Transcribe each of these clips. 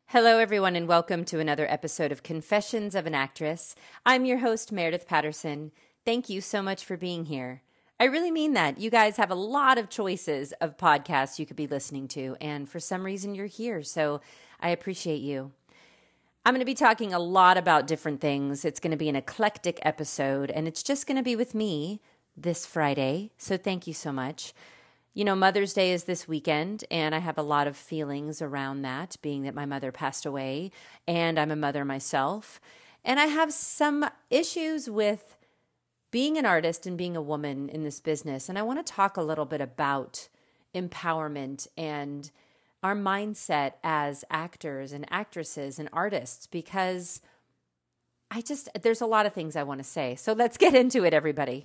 Hello, everyone, and welcome to another episode of Confessions of an Actress. I'm your host, Meredith Patterson. Thank you so much for being here. I really mean that. You guys have a lot of choices of podcasts you could be listening to, and for some reason you're here, so I appreciate you. I'm going to be talking a lot about different things. It's going to be an eclectic episode, and it's just going to be with me this Friday, so thank you so much. You know, Mother's Day is this weekend, and I have a lot of feelings around that, being that my mother passed away, and I'm a mother myself. And I have some issues with being an artist and being a woman in this business. And I want to talk a little bit about empowerment and our mindset as actors and actresses and artists, because there's a lot of things I want to say. So let's get into it, everybody.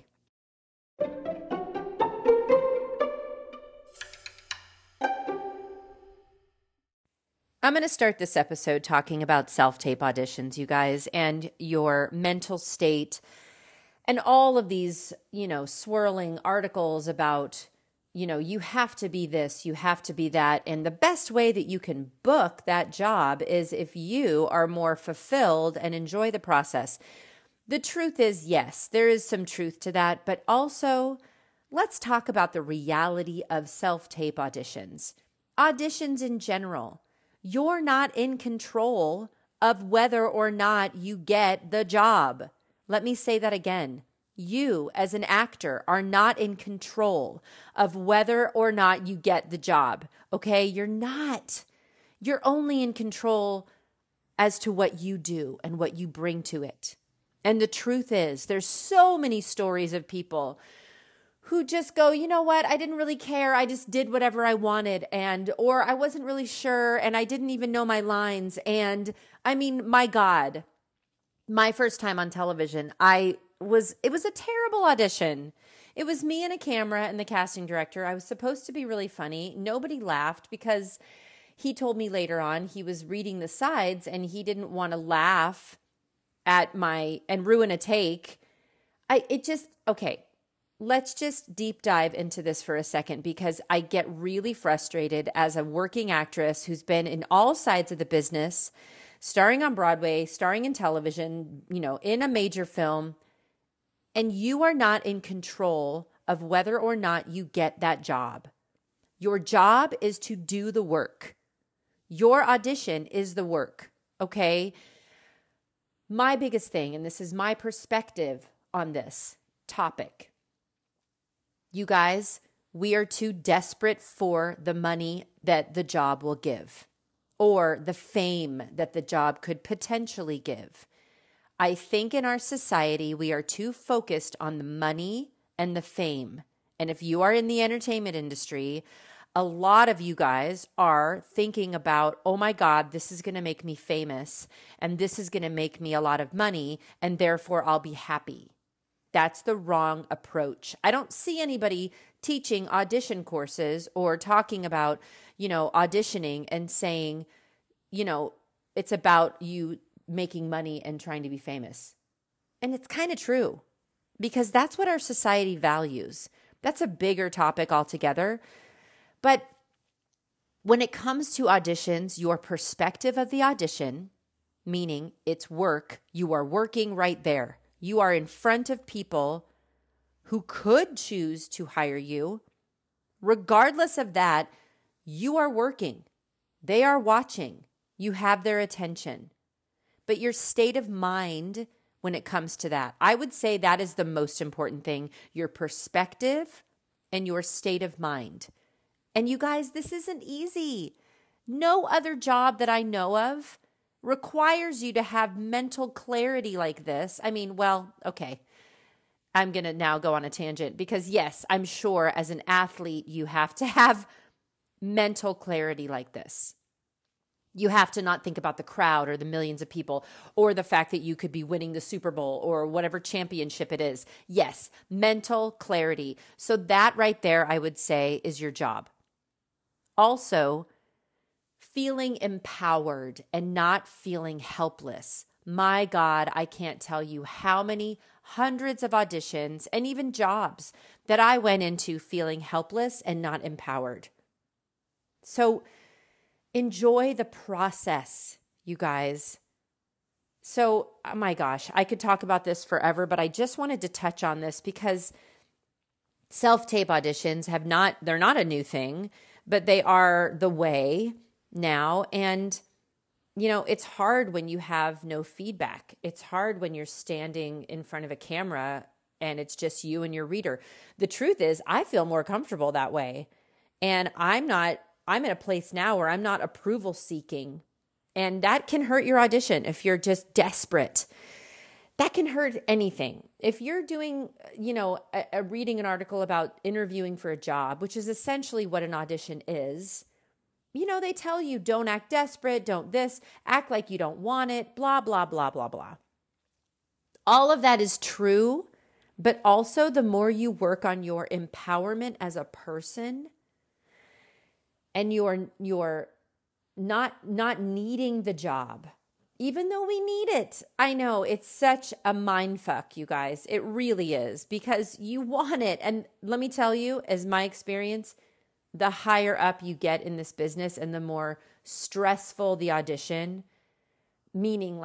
I'm going to start this episode talking about self-tape auditions, you guys, and your mental state and all of these, swirling articles about, you have to be this, you have to be that. And the best way that you can book that job is if you are more fulfilled and enjoy the process. The truth is, yes, there is some truth to that, but also let's talk about the reality of self-tape auditions. Auditions in general. You're not in control of whether or not you get the job. Let me say that again. You, as an actor, are not in control of whether or not you get the job. Okay? You're not. You're only in control as to what you do and what you bring to it. And the truth is, there's so many stories of people who just go, you know what, I didn't really care. I just did whatever I wanted, or I wasn't really sure, and I didn't even know my lines. And I mean, my God, my first time on television, it was a terrible audition. It was me and a camera and the casting director. I was supposed to be really funny. Nobody laughed because he told me later on he was reading the sides and he didn't want to laugh at and ruin a take. Okay. Let's just deep dive into this for a second, because I get really frustrated as a working actress who's been in all sides of the business, starring on Broadway, starring in television, in a major film, and you are not in control of whether or not you get that job. Your job is to do the work. Your audition is the work, okay? My biggest thing, and this is my perspective on this topic, you guys, we are too desperate for the money that the job will give, or the fame that the job could potentially give. I think in our society, we are too focused on the money and the fame. And if you are in the entertainment industry, a lot of you guys are thinking about, oh my God, this is going to make me famous, and this is going to make me a lot of money, and therefore I'll be happy. That's the wrong approach. I don't see anybody teaching audition courses or talking about, auditioning and saying, it's about you making money and trying to be famous. And it's kind of true, because that's what our society values. That's a bigger topic altogether. But when it comes to auditions, your perspective of the audition, meaning it's work, you are working right there. You are in front of people who could choose to hire you. Regardless of that, you are working. They are watching. You have their attention. But your state of mind when it comes to that, I would say that is the most important thing, your perspective and your state of mind. And you guys, this isn't easy. No other job that I know of requires you to have mental clarity like this. I mean, well, okay. I'm going to now go on a tangent because, yes, I'm sure as an athlete, you have to have mental clarity like this. You have to not think about the crowd or the millions of people or the fact that you could be winning the Super Bowl or whatever championship it is. Yes, mental clarity. So that right there, I would say, is your job. Also, feeling empowered and not feeling helpless. My God, I can't tell you how many hundreds of auditions and even jobs that I went into feeling helpless and not empowered. So Enjoy the process, you guys. So, oh my gosh, I could talk about this forever, but I just wanted to touch on this because self-tape auditions they're not a new thing, but they are the way now. And, it's hard when you have no feedback. It's hard when you're standing in front of a camera and it's just you and your reader. The truth is, I feel more comfortable that way. And I'm in a place now where I'm not approval seeking. And that can hurt your audition if you're just desperate. That can hurt anything. If you're doing, reading an article about interviewing for a job, which is essentially what an audition is, they tell you don't act desperate, don't this, act like you don't want it, blah, blah, blah, blah, blah. All of that is true, but also the more you work on your empowerment as a person and you're not needing the job, even though we need it. I know it's such a mind fuck, you guys. It really is, because you want it. And let me tell you, as my experience, the higher up you get in this business and the more stressful the audition, meaning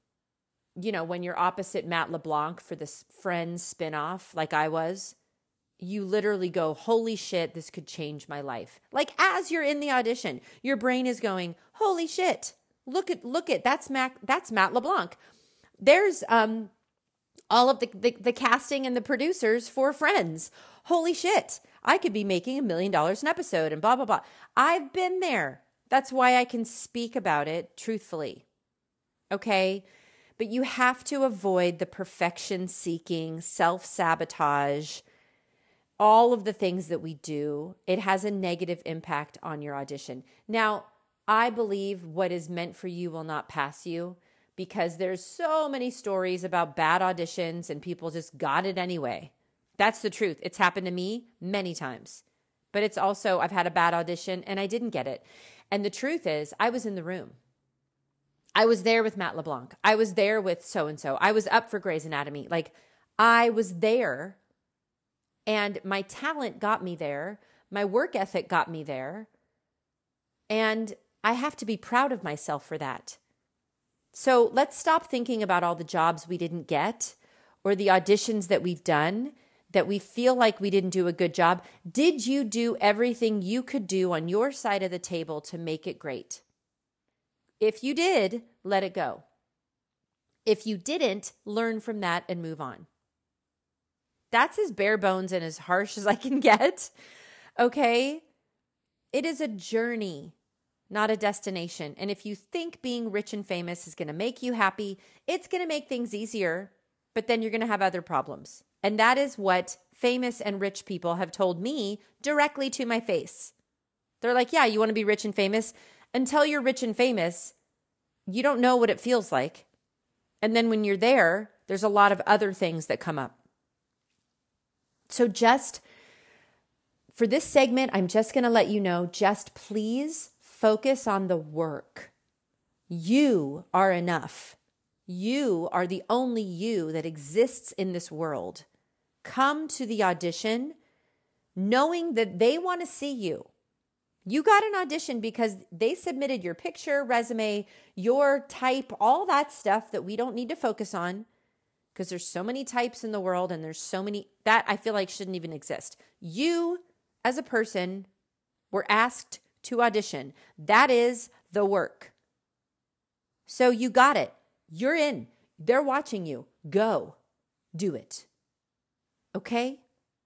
when you're opposite Matt LeBlanc for this Friends spinoff, like I was, you literally go, holy shit, this could change my life. Like as you're in the audition, your brain is going, holy shit, look at, that's Matt LeBlanc. There's all of the casting and the producers for Friends. Holy shit, I could be making $1 million an episode and blah, blah, blah. I've been there. That's why I can speak about it truthfully. Okay? But you have to avoid the perfection seeking, self-sabotage, all of the things that we do. It has a negative impact on your audition. Now, I believe what is meant for you will not pass you, because there's so many stories about bad auditions and people just got it anyway. That's the truth. It's happened to me many times. But it's also, I've had a bad audition and I didn't get it. And the truth is, I was in the room. I was there with Matt LeBlanc. I was there with so-and-so. I was up for Grey's Anatomy. I was there. And my talent got me there. My work ethic got me there. And I have to be proud of myself for that. So let's stop thinking about all the jobs we didn't get or the auditions that we've done that we feel like we didn't do a good job. Did you do everything you could do on your side of the table to make it great? If you did, let it go. If you didn't, learn from that and move on. That's as bare bones and as harsh as I can get. Okay? It is a journey, not a destination. And if you think being rich and famous is going to make you happy, it's going to make things easier, but then you're going to have other problems. And that is what famous and rich people have told me directly to my face. They're like, yeah, you want to be rich and famous? Until you're rich and famous, you don't know what it feels like. And then when you're there, there's a lot of other things that come up. So just for this segment, I'm just going to let you know, just please focus on the work. You are enough. You are the only you that exists in this world. Come to the audition knowing that they want to see you. You got an audition because they submitted your picture, resume, your type, all that stuff that we don't need to focus on, because there's so many types in the world and there's so many that I feel like shouldn't even exist. You, as a person, were asked to audition. That is the work. So you got it. You're in. They're watching you. Go. Do it. Okay?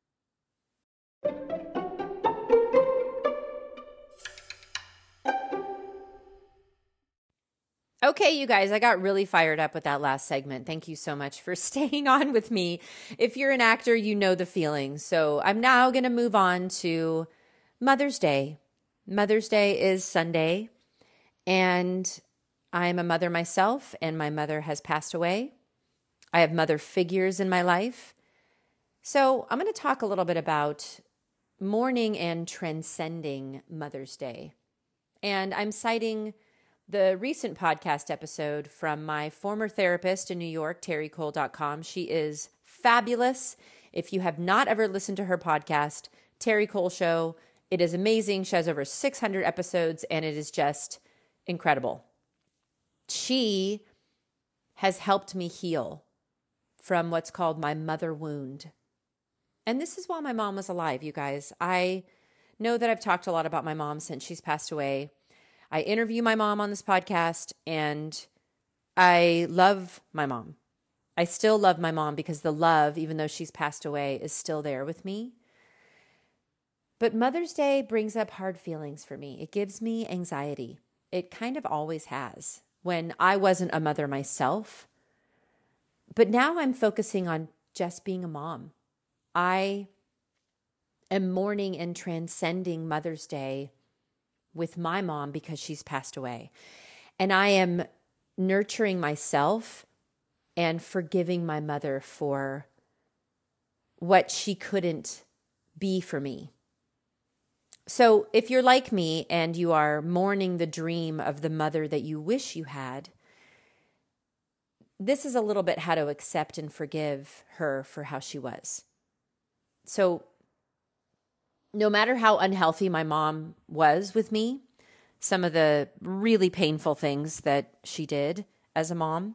Okay, you guys, I got really fired up with that last segment. Thank you so much for staying on with me. If you're an actor, you know the feeling. So I'm now going to move on to Mother's Day. Mother's Day is Sunday, and I'm a mother myself, and my mother has passed away. I have mother figures in my life. So I'm going to talk a little bit about mourning and transcending Mother's Day. And I'm citing the recent podcast episode from my former therapist in New York, TerryCole.com. She is fabulous. If you have not ever listened to her podcast, Terry Cole Show, It is amazing. She has over 600 episodes, and it is just incredible. She has helped me heal from what's called my mother wound. And this is while my mom was alive, you guys. I know that I've talked a lot about my mom since she's passed away. I interview my mom on this podcast, and I love my mom. I still love my mom because the love, even though she's passed away, is still there with me. But Mother's Day brings up hard feelings for me. It gives me anxiety. It kind of always has when I wasn't a mother myself. But now I'm focusing on just being a mom. I am mourning and transcending Mother's Day with my mom because she's passed away. And I am nurturing myself and forgiving my mother for what she couldn't be for me. So if you're like me and you are mourning the dream of the mother that you wish you had, this is a little bit how to accept and forgive her for how she was. So no matter how unhealthy my mom was with me, some of the really painful things that she did as a mom,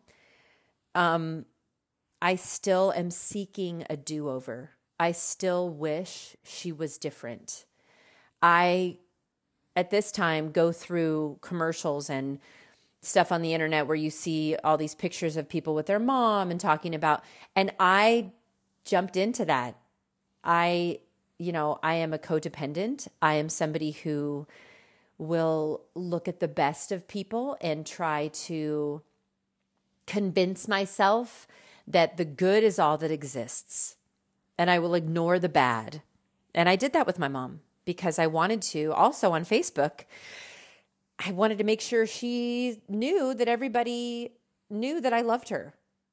I still am seeking a do-over. I still wish she was different. I, at this time, go through commercials and stuff on the internet where you see all these pictures of people with their mom and talking about, and I jumped into that. I am a codependent. I am somebody who will look at the best of people and try to convince myself that the good is all that exists. And I will ignore the bad. And I did that with my mom because I wanted to. Also on Facebook, I wanted to make sure she knew that everybody knew that I loved her.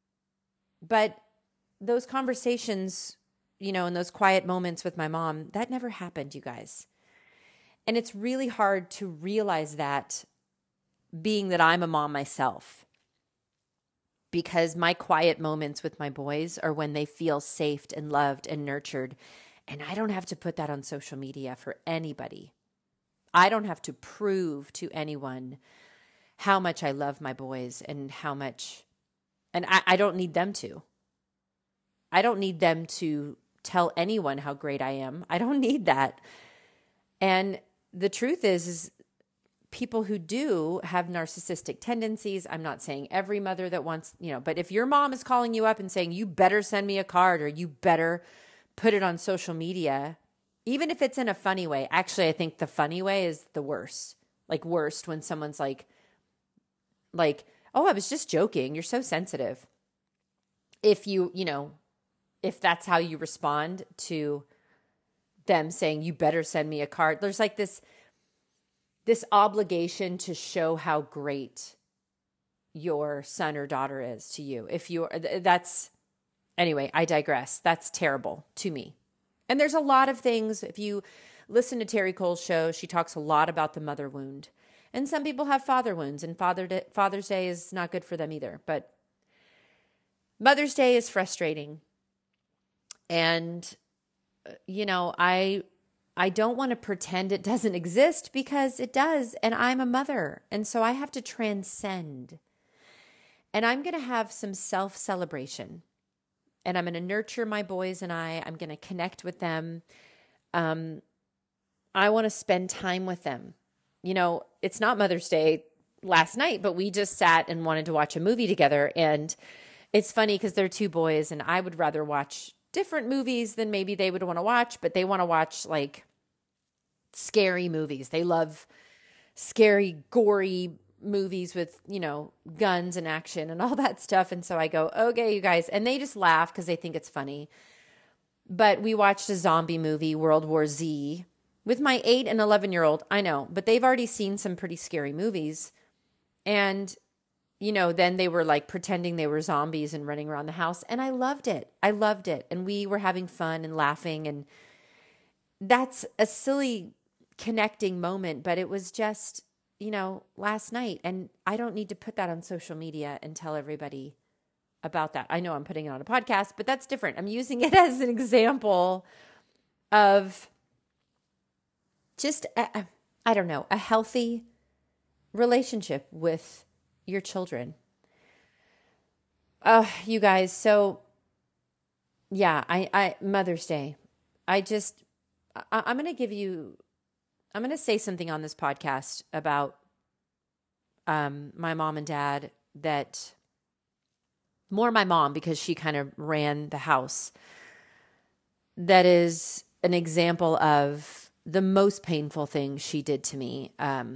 But those conversations, in those quiet moments with my mom, that never happened, you guys. And it's really hard to realize that, being that I'm a mom myself, because my quiet moments with my boys are when they feel safe and loved and nurtured. And I don't have to put that on social media for anybody. I don't have to prove to anyone how much I love my boys and how much, and I don't need them to. I don't need them to tell anyone how great I am. I don't need that. And the truth is people who do have narcissistic tendencies. I'm not saying every mother that wants, but if your mom is calling you up and saying, you better send me a card or you better put it on social media, even if it's in a funny way. Actually, I think the funny way is the worst. Like worst when someone's like, oh, I was just joking. You're so sensitive. If if that's how you respond to them saying, you better send me a card, there's like this obligation to show how great your son or daughter is to you. Anyway, I digress. That's terrible to me. And there's a lot of things. If you listen to Terry Cole's show, she talks a lot about the mother wound. And some people have father wounds, and Father's Day is not good for them either. But Mother's Day is frustrating. And, I don't want to pretend it doesn't exist because it does. And I'm a mother. And so I have to transcend. And I'm going to have some self-celebration. And I'm going to nurture my boys and I'm going to connect with them. I want to spend time with them. It's not Mother's Day last night, but we just sat and wanted to watch a movie together. And it's funny because they're two boys and I would rather watch different movies than maybe they would want to watch, but they want to watch like scary movies. They love scary, gory movies with, guns and action and all that stuff. And so I go, okay, you guys. And they just laugh because they think it's funny. But we watched a zombie movie, World War Z, with my 8 and 11-year-old. I know, but they've already seen some pretty scary movies. And then they were like pretending they were zombies and running around the house. And I loved it. And we were having fun and laughing. And that's a silly connecting moment, but it was just, last night. And I don't need to put that on social media and tell everybody about that. I know I'm putting it on a podcast, but that's different. I'm using it as an example of just, I don't know, a healthy relationship with your children. You guys, so yeah, I Mother's Day. I'm going to say something on this podcast about my mom and dad, that more my mom, because she kind of ran the house. That is an example of the most painful thing she did to me.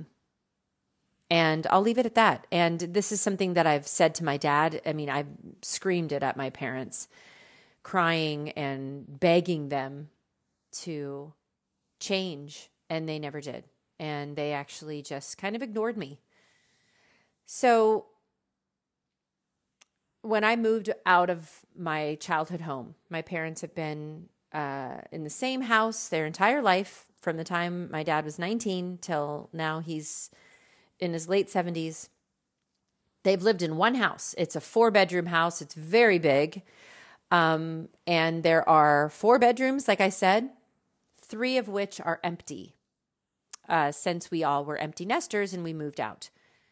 And I'll leave it at that. And this is something that I've said to my dad. I mean, I've screamed it at my parents, crying and begging them to change, and they never did. And they actually just kind of ignored me. So when I moved out of my childhood home, my parents have been in the same house their entire life, from the time my dad was 19 till now he's in his late 70s. They've lived in one house. It's a 4-bedroom house. It's very big. And there are 4 bedrooms, like I said, 3 of which are empty, since we all were empty nesters and we moved out.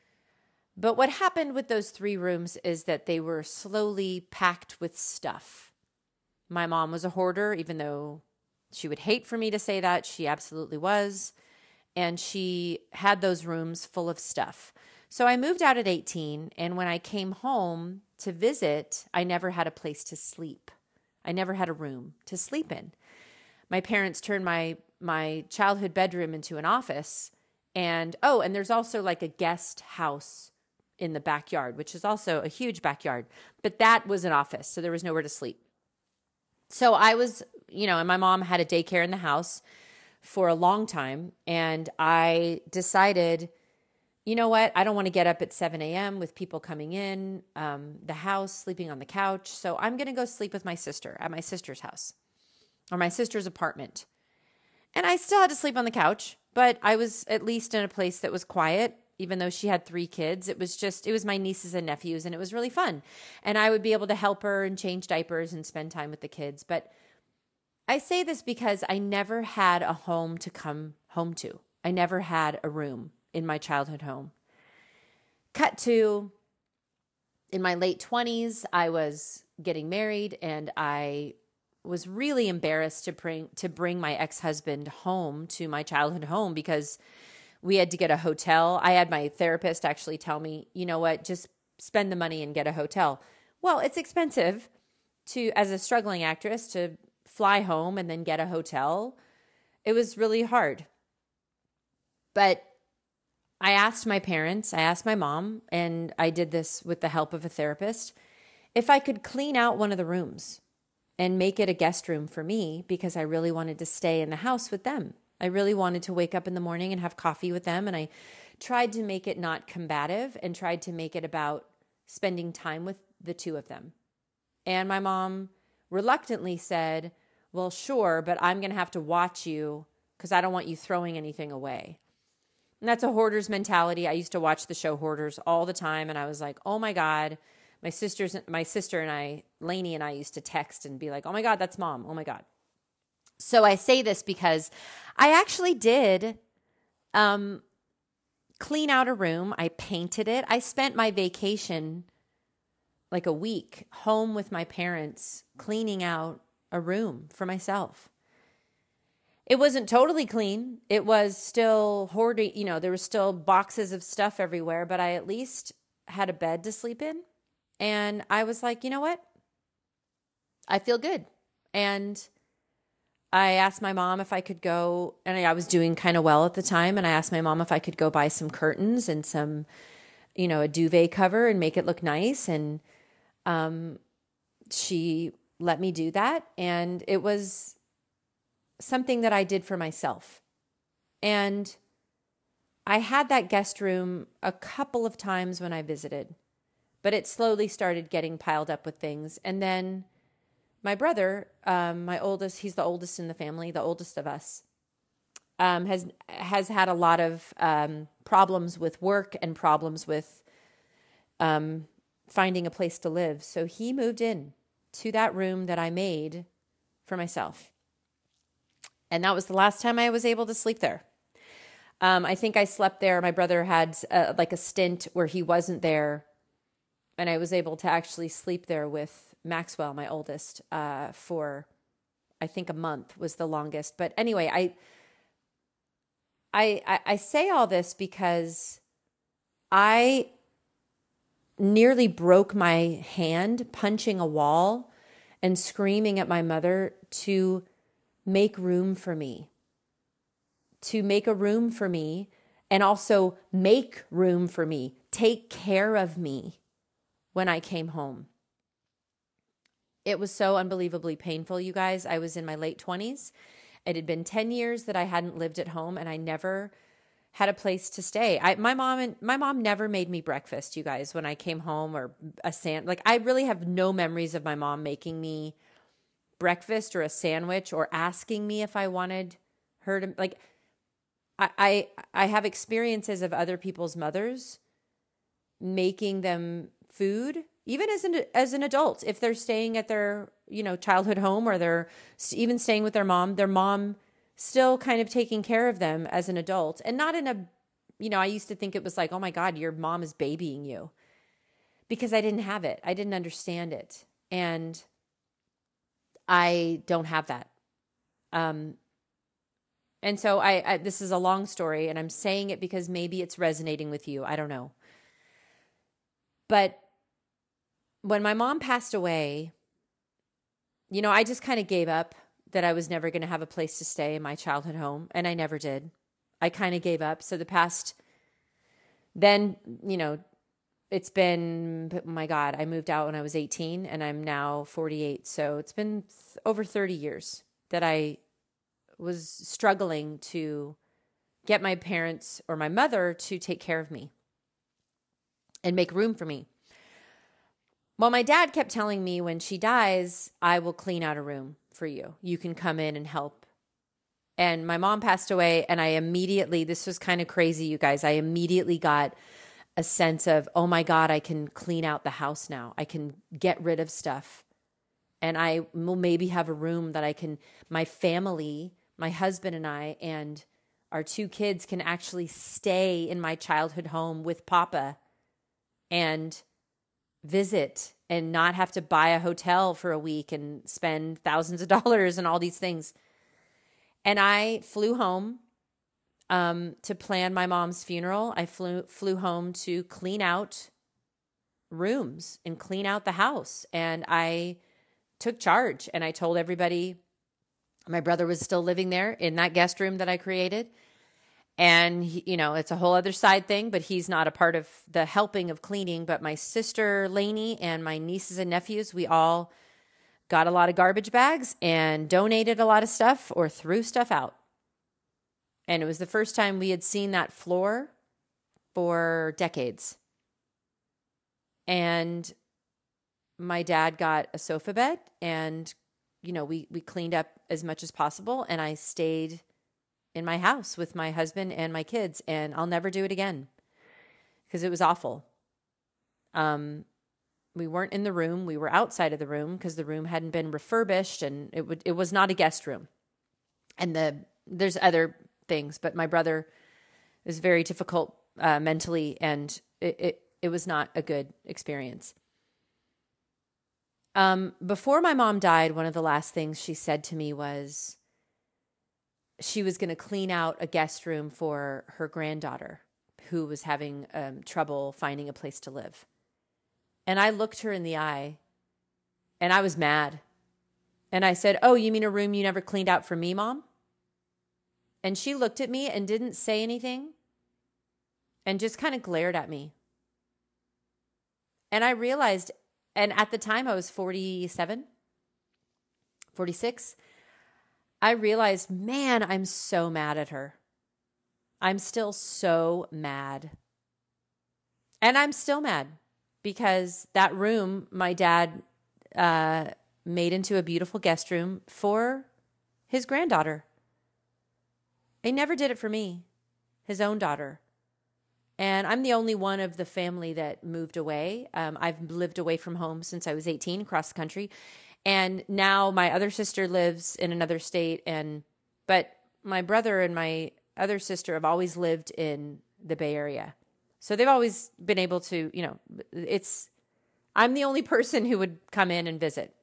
But what happened with those 3 rooms is that they were slowly packed with stuff. My mom was a hoarder, even though she would hate for me to say that. She absolutely was. And she had those rooms full of stuff. So I moved out at 18, and when I came home to visit, I never had a place to sleep. I never had a room to sleep in. My parents turned my childhood bedroom into an office. And there's also like a guest house in the backyard, which is also a huge backyard. But that was an office, so there was nowhere to sleep. So I was, and my mom had a daycare in the house for a long time. And I decided, you know what? I don't want to get up at 7 a.m. with people coming in the house, sleeping on the couch. So I'm going to go sleep with my sister at my sister's house or my sister's apartment. And I still had to sleep on the couch, but I was at least in a place that was quiet. Even though she had 3 kids, it was my nieces and nephews, and it was really fun. And I would be able to help her and change diapers and spend time with the kids. But I say this because I never had a home to come home to. I never had a room in my childhood home. Cut to, in my late 20s, I was getting married, and I was really embarrassed to bring my ex-husband home to my childhood home, because we had to get a hotel. I had my therapist actually tell me, you know what, just spend the money and get a hotel. Well, it's expensive as a struggling actress, to fly home and then get a hotel. It was really hard. But I asked my parents, I asked my mom, and I did this with the help of a therapist, if I could clean out one of the rooms and make it a guest room for me, because I really wanted to stay in the house with them. I really wanted to wake up in the morning and have coffee with them. And I tried to make it not combative and tried to make it about spending time with the 2 of them. And my mom reluctantly said, well, sure, but I'm going to have to watch you because I don't want you throwing anything away. And that's a hoarder's mentality. I used to watch the show Hoarders all the time. And I was like, oh my God, my sister and I, Lainey and I, used to text and be like, oh my God, that's Mom. Oh my God. So I say this because I actually did clean out a room. I painted it. I spent my vacation, like a week, home with my parents, cleaning out a room for myself. It wasn't totally clean. It was still hoarding. There were still boxes of stuff everywhere, but I at least had a bed to sleep in. And I was like, you know what? I feel good. And I asked my mom if I could go, and I was doing kind of well at the time, and I asked my mom if I could go buy some curtains and some, a duvet cover and make it look nice. And she let me do that. And it was something that I did for myself. And I had that guest room a couple of times when I visited, but it slowly started getting piled up with things. And then my brother, my oldest, he's the oldest in the family, the oldest of us, has had a lot of problems with work and problems with finding a place to live. So he moved in to that room that I made for myself. And that was the last time I was able to sleep there. I think I slept there. My brother had like a stint where he wasn't there, and I was able to actually sleep there with Maxwell, my oldest, for I think a month was the longest. But anyway, I say all this because I nearly broke my hand punching a wall and screaming at my mother to make room for me, to make a room for me, and also make room for me, take care of me when I came home. It was so unbelievably painful, you guys. I was in my late 20s. It had been 10 years that I hadn't lived at home, and I never had a place to stay. My mom never made me breakfast, you guys, when I came home, or I really have no memories of my mom making me breakfast or a sandwich or asking me if I wanted her to, like, I have experiences of other people's mothers making them food, even as an adult, if they're staying at their, childhood home, or they're even staying with their mom still kind of taking care of them as an adult. And not in a, I used to think it was like, oh my God, your mom is babying you, because I didn't have it. I didn't understand it. And I don't have that. And so this is a long story, and I'm saying it because maybe it's resonating with you. I don't know. But when my mom passed away, I just kind of gave up that I was never going to have a place to stay in my childhood home, and I never did. I kind of gave up. So it's been, oh my God, I moved out when I was 18, and I'm now 48. So it's been over 30 years that I was struggling to get my parents or my mother to take care of me and make room for me. Well, my dad kept telling me, when she dies, I will clean out a room for you. You can come in and help. And my mom passed away, and this was kind of crazy, you guys. I immediately got a sense of, oh my God, I can clean out the house now. I can get rid of stuff. And I will maybe have a room that my family, my husband and I, and our 2 kids can actually stay in my childhood home with Papa and visit, and not have to buy a hotel for a week and spend thousands of dollars and all these things. And I flew home to plan my mom's funeral. I flew home to clean out rooms and clean out the house. And I took charge, and I told everybody my brother was still living there in that guest room that I created. And, it's a whole other side thing, but he's not a part of the helping of cleaning. But my sister, Lainey, and my nieces and nephews, we all got a lot of garbage bags and donated a lot of stuff or threw stuff out. And it was the first time we had seen that floor for decades. And my dad got a sofa bed, and, we cleaned up as much as possible. And I stayed in my house with my husband and my kids, and I'll never do it again because it was awful. We weren't in the room. We were outside of the room because the room hadn't been refurbished, and it was not a guest room. And there's other things, but my brother was very difficult mentally, and it was not a good experience. Before my mom died, one of the last things she said to me was she was going to clean out a guest room for her granddaughter who was having trouble finding a place to live. And I looked her in the eye, and I was mad. And I said, "Oh, you mean a room you never cleaned out for me, Mom?" And she looked at me and didn't say anything and just kind of glared at me. And I realized, and at the time I was 46, I realized, man, I'm so mad at her. I'm still so mad. And I'm still mad because that room my dad made into a beautiful guest room for his granddaughter. He never did it for me, his own daughter. And I'm the only one of the family that moved away. I've lived away from home since I was 18, across the country. And now my other sister lives in another state. But my brother and my other sister have always lived in the Bay Area. So they've always been able to, I'm the only person who would come in and visit.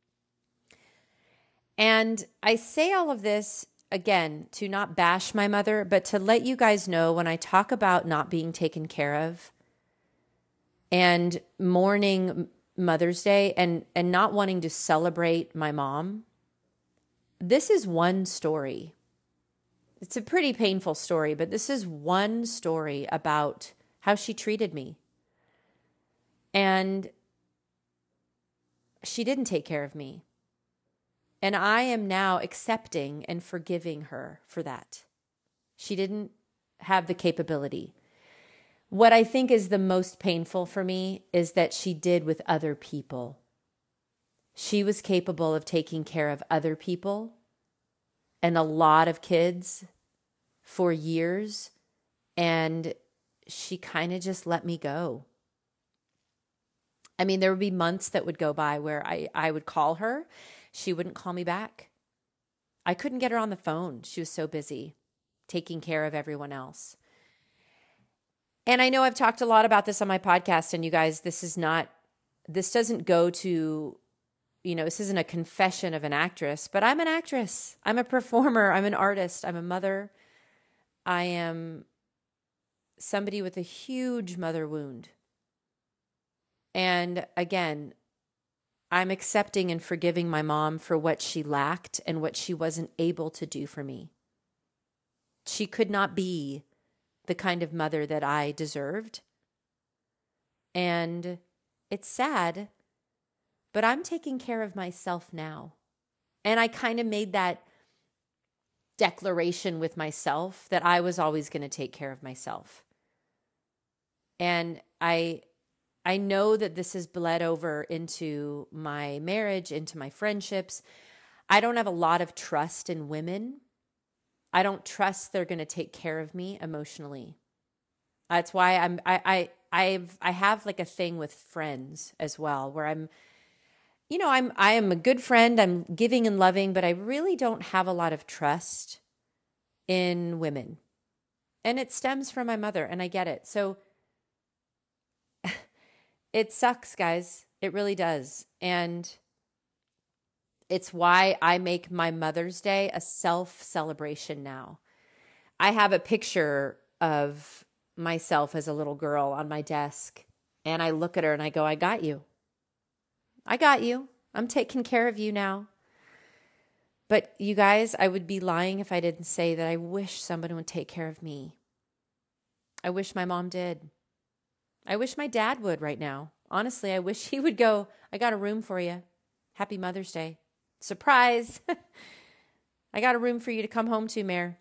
And I say all of this, again, to not bash my mother, but to let you guys know when I talk about not being taken care of and mourning Mother's Day and not wanting to celebrate my mom, this is one story. It's a pretty painful story, but this is one story about how she treated me. And she didn't take care of me. And I am now accepting and forgiving her for that. She didn't have the capability. What I think is the most painful for me is that she did with other people. She was capable of taking care of other people and a lot of kids for years, and she kind of just let me go. I mean, there would be months that would go by where I would call her. She wouldn't call me back. I couldn't get her on the phone. She was so busy taking care of everyone else. And I know I've talked a lot about this on my podcast, and you guys, this doesn't go to, this isn't a confession of an actress, but I'm an actress. I'm a performer. I'm an artist. I'm a mother. I am somebody with a huge mother wound. And again, I'm accepting and forgiving my mom for what she lacked and what she wasn't able to do for me. She could not be the kind of mother that I deserved. And it's sad, but I'm taking care of myself now. And I kind of made that declaration with myself that I was always going to take care of myself. And I know that this has bled over into my marriage, into my friendships. I don't have a lot of trust in women. I don't trust they're going to take care of me emotionally. That's why I have like a thing with friends as well, where I am a good friend. I'm giving and loving, but I really don't have a lot of trust in women. And it stems from my mother, and I get it. So it sucks, guys. It really does. And it's why I make my Mother's Day a self-celebration now. I have a picture of myself as a little girl on my desk, and I look at her and I go, I got you. I got you. I'm taking care of you now. But you guys, I would be lying if I didn't say that I wish someone would take care of me. I wish my mom did. I wish my dad would right now. Honestly, I wish he would go, I got a room for you. Happy Mother's Day. Surprise. I got a room for you to come home to, Mare.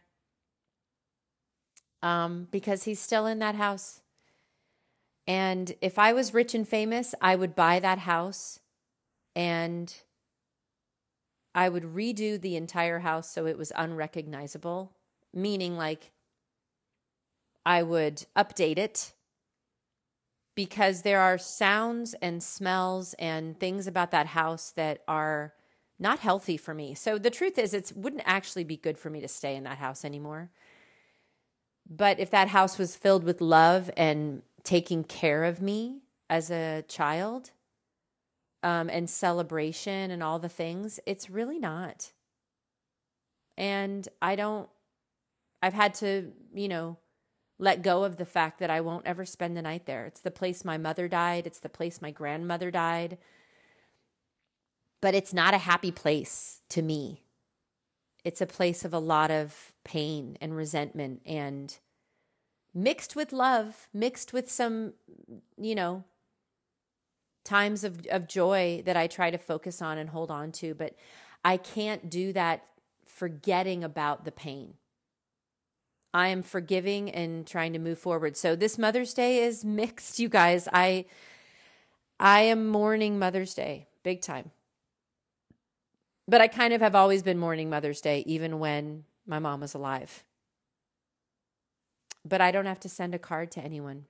Because he's still in that house. And if I was rich and famous, I would buy that house and I would redo the entire house so it was unrecognizable. Meaning like I would update it. Because there are sounds and smells and things about that house that are not healthy for me. So the truth is, it wouldn't actually be good for me to stay in that house anymore. But if that house was filled with love and taking care of me as a child, and celebration and all the things, it's really not. And I've had to, let go of the fact that I won't ever spend the night there. It's the place my mother died. It's the place my grandmother died. But it's not a happy place to me. It's a place of a lot of pain and resentment and mixed with love, mixed with some, times of joy that I try to focus on and hold on to. But I can't do that forgetting about the pain. I am forgiving and trying to move forward. So this Mother's Day is mixed, you guys. I am mourning Mother's Day big time. But I kind of have always been mourning Mother's Day, even when my mom was alive. But I don't have to send a card to anyone.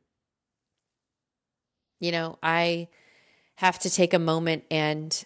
I have to take a moment and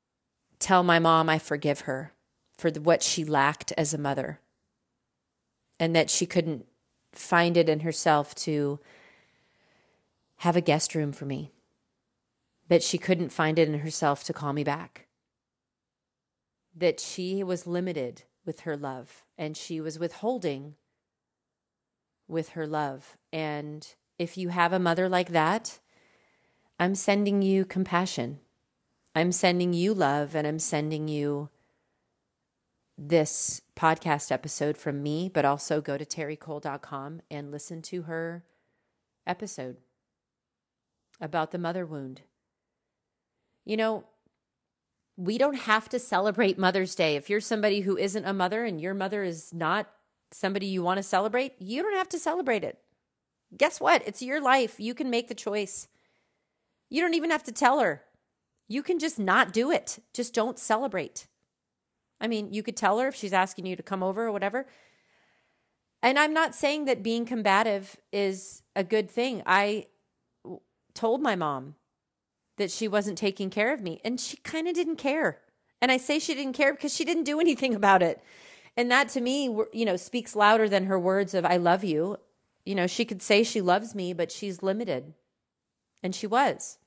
tell my mom I forgive her for what she lacked as a mother. and that she couldn't find it in herself to have a guest room for me, that she couldn't find it in herself to call me back, that she was limited with her love and she was withholding with her love. And if you have a mother like that, I'm sending you compassion. I'm sending you love, and I'm sending you this podcast episode from me, but also go to terrycole.com and listen to her episode about the mother wound. You know, we don't have to celebrate Mother's Day. If you're somebody who isn't a mother and your mother is not somebody you want to celebrate, you don't have to celebrate it. Guess what? It's your life. You can make the choice. You don't even have to tell her. You can just not do it. Just don't celebrate. I mean, you could tell her if she's asking you to come over or whatever. And I'm not saying that being combative is a good thing. I told my mom that she wasn't taking care of me, and she kind of didn't care. And I say she didn't care because she didn't do anything about it. And that to me, speaks louder than her words of I love you. She could say she loves me, but she's limited. And she was.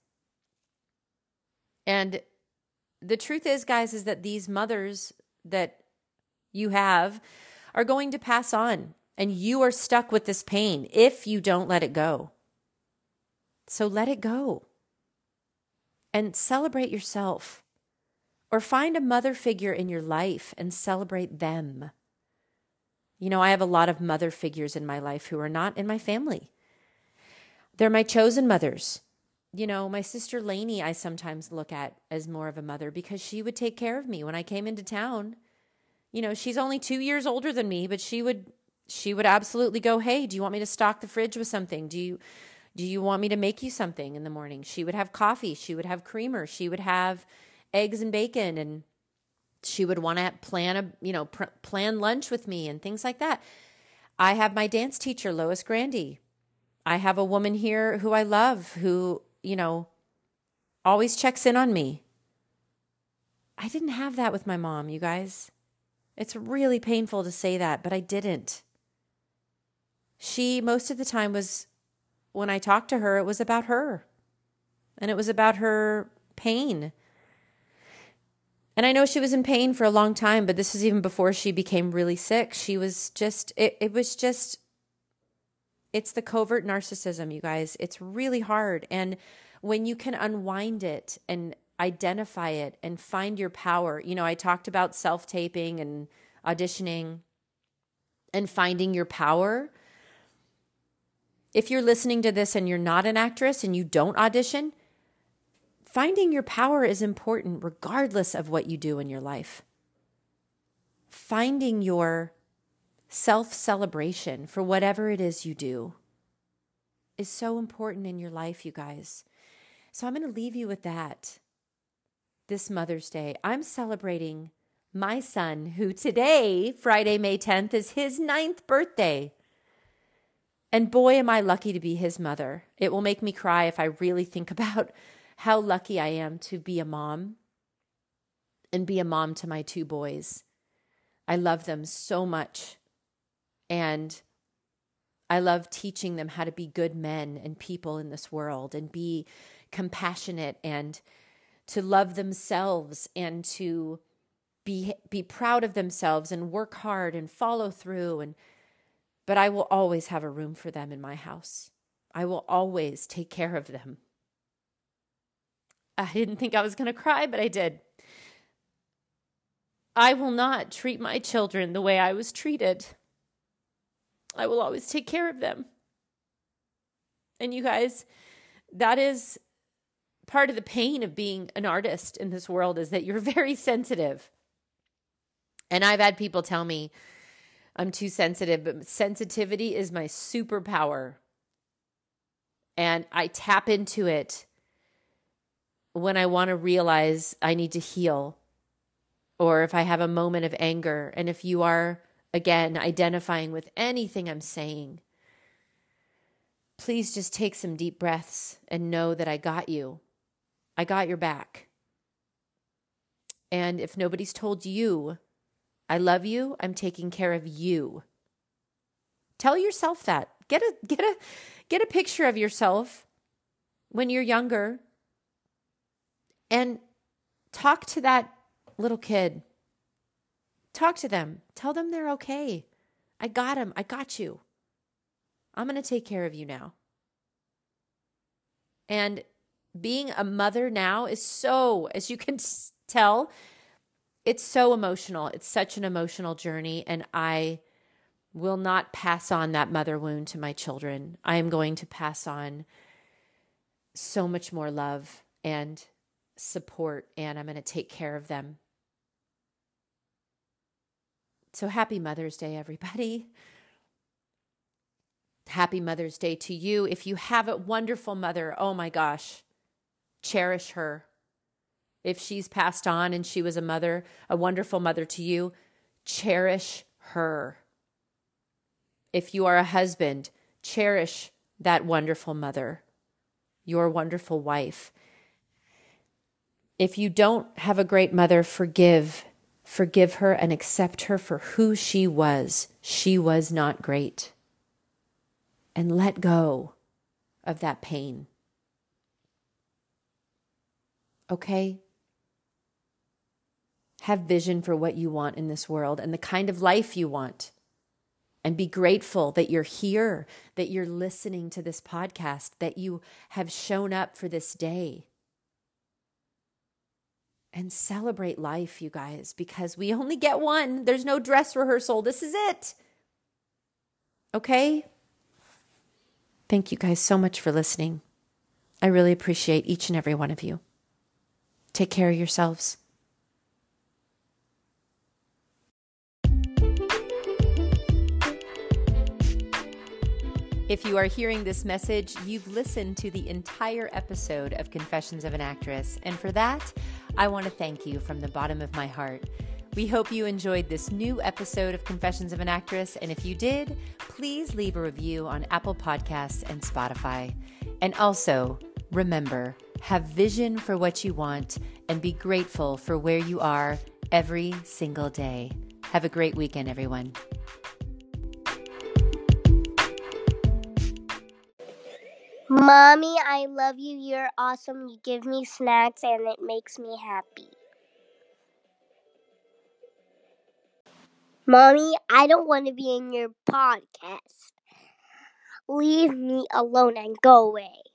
And the truth is, guys, is that these mothers that you have are going to pass on, and you are stuck with this pain if you don't let it go. So let it go and celebrate yourself, or find a mother figure in your life and celebrate them. I have a lot of mother figures in my life who are not in my family. They're my chosen mothers. My sister Lainey, I sometimes look at as more of a mother because she would take care of me when I came into town. She's only 2 years older than me, but she would absolutely go, hey, do you want me to stock the fridge with something? Do you want me to make you something in the morning? She would have coffee. She would have creamer. She would have eggs and bacon, and she would want to plan lunch with me and things like that. I have my dance teacher, Lois Grandy. I have a woman here who I love, who, always checks in on me. I didn't have that with my mom, you guys. It's really painful to say that, but I didn't. She, most of the time, when I talked to her, it was about her. And it was about her pain. And I know she was in pain for a long time, but this is even before she became really sick. She was just, it's the covert narcissism, you guys. It's really hard. And when you can unwind it and identify it and find your power, I talked about self-taping and auditioning and finding your power. If you're listening to this and you're not an actress and you don't audition, finding your power is important regardless of what you do in your life. Finding your self-celebration for whatever it is you do is so important in your life, you guys. So I'm going to leave you with that this Mother's Day. I'm celebrating my son, who today, Friday, May 10th, is his 9th birthday. And boy, am I lucky to be his mother. It will make me cry if I really think about how lucky I am to be a mom and be a mom to my 2 boys. I love them so much. And I love teaching them how to be good men and people in this world and be compassionate and to love themselves and to be proud of themselves and work hard and follow through. But I will always have a room for them in my house. I will always take care of them. I didn't think I was going to cry, but I did. I will not treat my children the way I was treated. I will always take care of them. And you guys, that is part of the pain of being an artist in this world, is that you're very sensitive. And I've had people tell me I'm too sensitive, but sensitivity is my superpower. And I tap into it when I want to realize I need to heal, or if I have a moment of anger. And if you are, again, identifying with anything I'm saying, please just take some deep breaths and know that I got you. I got your back. And if nobody's told you, I love you, I'm taking care of you. Tell yourself that. Get a picture of yourself when you're younger and talk to that little kid. Talk to them. Tell them they're okay. I got them. I got you. I'm going to take care of you now. And being a mother now is so, as you can tell, it's so emotional. It's such an emotional journey. And I will not pass on that mother wound to my children. I am going to pass on so much more love and support, and I'm going to take care of them. So happy Mother's Day, everybody. Happy Mother's Day to you. If you have a wonderful mother, oh my gosh, cherish her. If she's passed on and she was a mother, a wonderful mother to you, cherish her. If you are a husband, cherish that wonderful mother, your wonderful wife. If you don't have a great mother, forgive her and accept her for who she was. She was not great. And let go of that pain. Okay? Have vision for what you want in this world and the kind of life you want. And be grateful that you're here, that you're listening to this podcast, that you have shown up for this day. And celebrate life, you guys, because we only get one. There's no dress rehearsal. This is it. Okay? Thank you guys so much for listening. I really appreciate each and every one of you. Take care of yourselves. If you are hearing this message, you've listened to the entire episode of Confessions of an Actress, and for that, I want to thank you from the bottom of my heart. We hope you enjoyed this new episode of Confessions of an Actress, and if you did, please leave a review on Apple Podcasts and Spotify. And also, remember, have vision for what you want and be grateful for where you are every single day. Have a great weekend, everyone. Mommy, I love you. You're awesome. You give me snacks and it makes me happy. Mommy, I don't want to be in your podcast. Leave me alone and go away.